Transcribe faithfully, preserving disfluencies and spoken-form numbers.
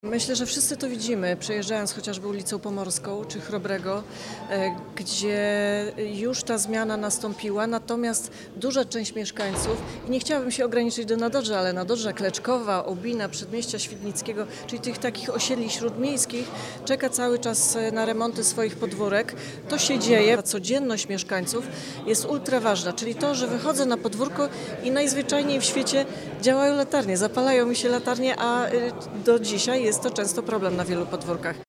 Myślę, że wszyscy to widzimy, przejeżdżając chociażby ulicą Pomorską czy Chrobrego, e, gdzie już ta zmiana nastąpiła, natomiast duża część mieszkańców, i nie chciałabym się ograniczyć do Nadodrza, ale Nadodrza, Kleczkowa, Obina, Przedmieścia Świdnickiego, czyli tych takich osiedli śródmiejskich, czeka cały czas na remonty swoich podwórek. To się dzieje. Ta codzienność mieszkańców jest ultra ważna, czyli to, że wychodzę na podwórko i najzwyczajniej w świecie działają latarnie, zapalają mi się latarnie, a y, do dzisiaj jest to często problem na wielu podwórkach.